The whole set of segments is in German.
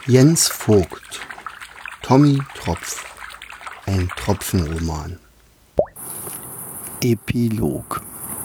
Jens Vogt, Tommy Tropf, ein Tropfenroman. Epilog.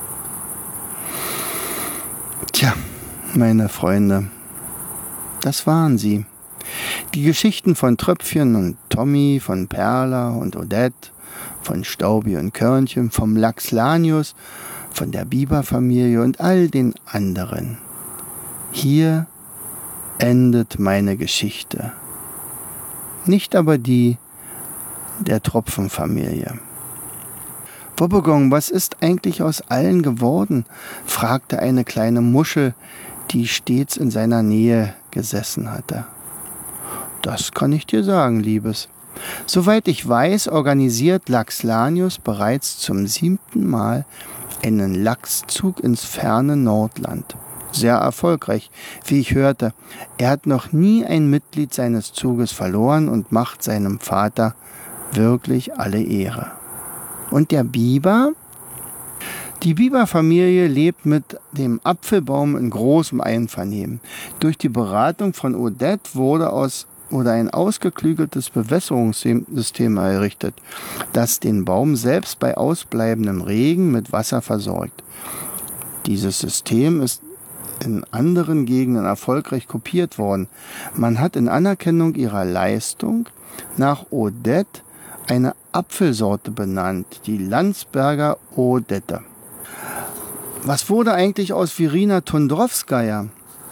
Tja, meine Freunde, das waren sie. Die Geschichten von Tröpfchen und Tommy, von Perla und Odette, von Staubi und Körnchen, vom Lachs Lanius, von der Biberfamilie und all den anderen. Hier endet meine Geschichte. Nicht aber die der Tropfenfamilie. Wobbegong, was ist eigentlich aus allen geworden? Fragte eine kleine Muschel, die stets in seiner Nähe gesessen hatte. Das kann ich dir sagen, Liebes. Soweit ich weiß, organisiert Lachs Lanius bereits zum 7. Mal einen Lachszug ins ferne Nordland. Sehr erfolgreich, wie ich hörte. Er hat noch nie ein Mitglied seines Zuges verloren und macht seinem Vater wirklich alle Ehre. Und der Biber? Die Biberfamilie lebt mit dem Apfelbaum in großem Einvernehmen. Durch die Beratung von Odette wurde ein ausgeklügeltes Bewässerungssystem errichtet, das den Baum selbst bei ausbleibendem Regen mit Wasser versorgt. Dieses System ist in anderen Gegenden erfolgreich kopiert worden. Man hat in Anerkennung ihrer Leistung nach Odette eine Apfelsorte benannt, die Landsberger Odette. Was wurde eigentlich aus Virina Tundrowskaja?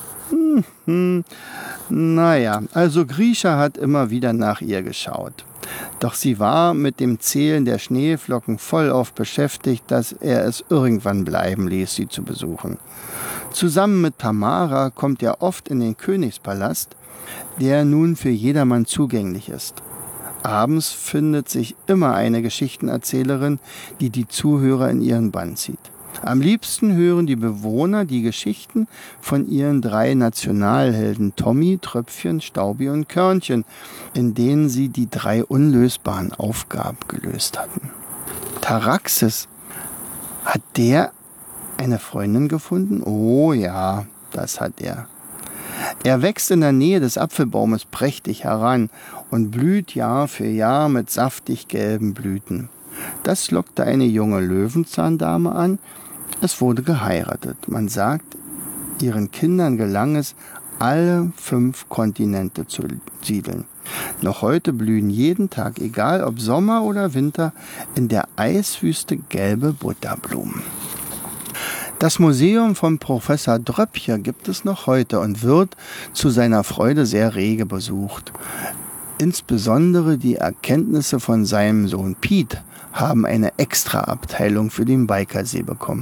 Naja, also Grisha hat immer wieder nach ihr geschaut. Doch sie war mit dem Zählen der Schneeflocken vollauf beschäftigt, dass er es irgendwann bleiben ließ, sie zu besuchen. Zusammen mit Tamara kommt er oft in den Königspalast, der nun für jedermann zugänglich ist. Abends findet sich immer eine Geschichtenerzählerin, die die Zuhörer in ihren Bann zieht. Am liebsten hören die Bewohner die Geschichten von ihren 3 Nationalhelden Tommy, Tröpfchen, Staubi und Körnchen, in denen sie die 3 unlösbaren Aufgaben gelöst hatten. Taraxis, hat der eine Freundin gefunden? Oh ja, das hat er. Er wächst in der Nähe des Apfelbaumes prächtig heran und blüht Jahr für Jahr mit saftig gelben Blüten. Das lockte eine junge Löwenzahndame an. Es wurde geheiratet. Man sagt, ihren Kindern gelang es, alle 5 Kontinente zu siedeln. Noch heute blühen jeden Tag, egal ob Sommer oder Winter, in der Eiswüste gelbe Butterblumen. Das Museum von Professor Dröppcher gibt es noch heute und wird zu seiner Freude sehr rege besucht. Insbesondere die Erkenntnisse von seinem Sohn Piet haben eine Extraabteilung für den Baikersee bekommen.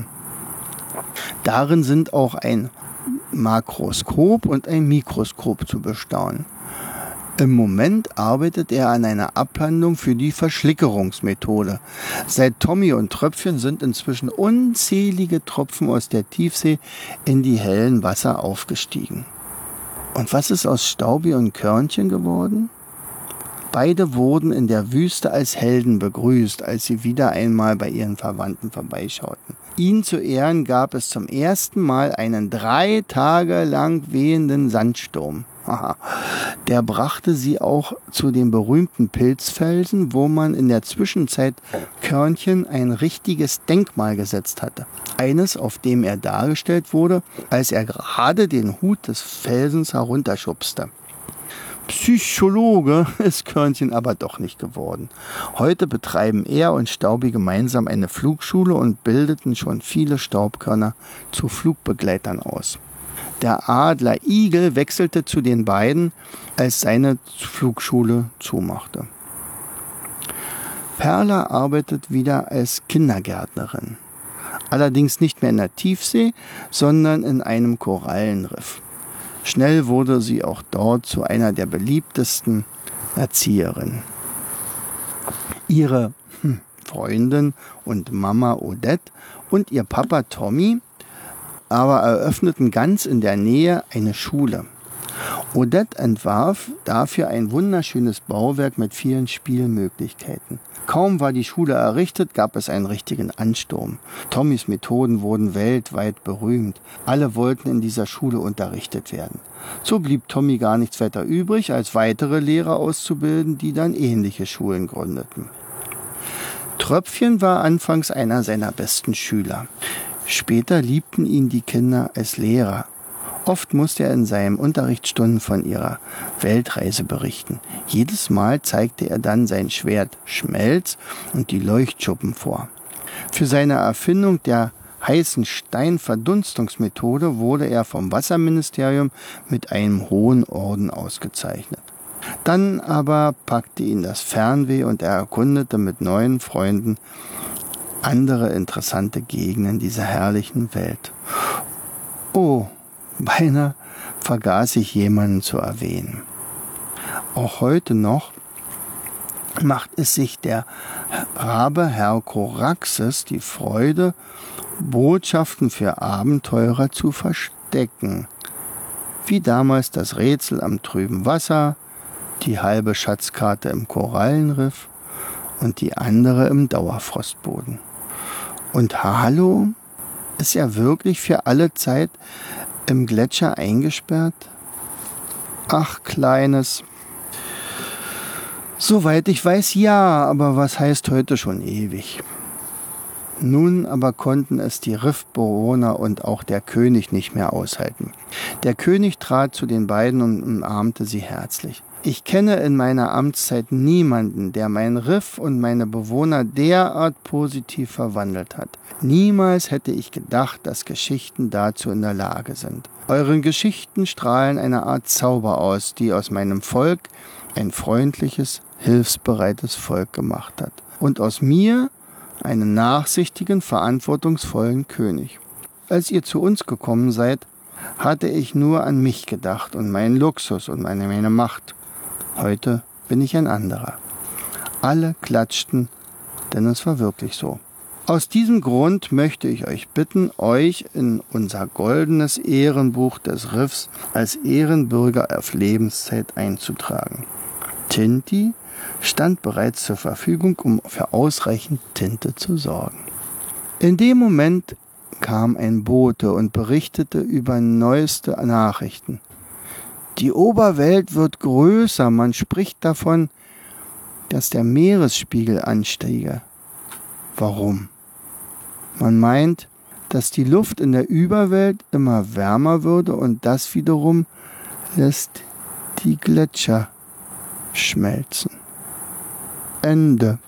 Darin sind auch ein Makroskop und ein Mikroskop zu bestaunen. Im Moment arbeitet er an einer Abhandlung für die Verschlickerungsmethode. Seit Tommy und Tröpfchen sind inzwischen unzählige Tropfen aus der Tiefsee in die hellen Wasser aufgestiegen. Und was ist aus Staubi und Körnchen geworden? Beide wurden in der Wüste als Helden begrüßt, als sie wieder einmal bei ihren Verwandten vorbeischauten. Ihnen zu Ehren gab es zum ersten Mal einen 3 Tage lang wehenden Sandsturm. Der brachte sie auch zu den berühmten Pilzfelsen, wo man in der Zwischenzeit Körnchen ein richtiges Denkmal gesetzt hatte. Eines, auf dem er dargestellt wurde, als er gerade den Hut des Felsens herunterschubste. Psychologe ist Körnchen aber doch nicht geworden. Heute betreiben er und Staubi gemeinsam eine Flugschule und bildeten schon viele Staubkörner zu Flugbegleitern aus. Der Adler Igel wechselte zu den beiden, als seine Flugschule zumachte. Perla arbeitet wieder als Kindergärtnerin. Allerdings nicht mehr in der Tiefsee, sondern in einem Korallenriff. Schnell wurde sie auch dort zu einer der beliebtesten Erzieherinnen. Ihre Freundin und Mama Odette und ihr Papa Tommy aber eröffneten ganz in der Nähe eine Schule. Odette entwarf dafür ein wunderschönes Bauwerk mit vielen Spielmöglichkeiten. Kaum war die Schule errichtet, gab es einen richtigen Ansturm. Tommys Methoden wurden weltweit berühmt. Alle wollten in dieser Schule unterrichtet werden. So blieb Tommy gar nichts weiter übrig, als weitere Lehrer auszubilden, die dann ähnliche Schulen gründeten. Tröpfchen war anfangs einer seiner besten Schüler. Später liebten ihn die Kinder als Lehrer. Oft musste er in seinen Unterrichtsstunden von ihrer Weltreise berichten. Jedes Mal zeigte er dann sein Schwert Schmelz und die Leuchtschuppen vor. Für seine Erfindung der heißen Steinverdunstungsmethode wurde er vom Wasserministerium mit einem hohen Orden ausgezeichnet. Dann aber packte ihn das Fernweh und er erkundete mit neuen Freunden andere interessante Gegenden dieser herrlichen Welt. Oh, beinahe vergaß ich jemanden zu erwähnen. Auch heute noch macht es sich der Rabe Herr Koraxes die Freude, Botschaften für Abenteurer zu verstecken, wie damals das Rätsel am trüben Wasser, die halbe Schatzkarte im Korallenriff und die andere im Dauerfrostboden. Und Halo ist ja wirklich für alle Zeit im Gletscher eingesperrt? Ach, Kleines. Soweit ich weiß, ja, aber was heißt heute schon ewig? Nun aber konnten es die Riffbewohner und auch der König nicht mehr aushalten. Der König trat zu den beiden und umarmte sie herzlich. Ich kenne in meiner Amtszeit niemanden, der mein Riff und meine Bewohner derart positiv verwandelt hat. Niemals hätte ich gedacht, dass Geschichten dazu in der Lage sind. Eure Geschichten strahlen eine Art Zauber aus, die aus meinem Volk ein freundliches, hilfsbereites Volk gemacht hat. Und aus mir einen nachsichtigen, verantwortungsvollen König. Als ihr zu uns gekommen seid, hatte ich nur an mich gedacht und meinen Luxus und meine Macht. Heute bin ich ein anderer. Alle klatschten, denn es war wirklich so. Aus diesem Grund möchte ich euch bitten, euch in unser goldenes Ehrenbuch des Riffs als Ehrenbürger auf Lebenszeit einzutragen. Tinti stand bereits zur Verfügung, um für ausreichend Tinte zu sorgen. In dem Moment kam ein Bote und berichtete über neueste Nachrichten. Die Oberwelt wird größer, man spricht davon, dass der Meeresspiegel anstiege. Warum? Man meint, dass die Luft in der Überwelt immer wärmer würde und das wiederum lässt die Gletscher schmelzen. Ende.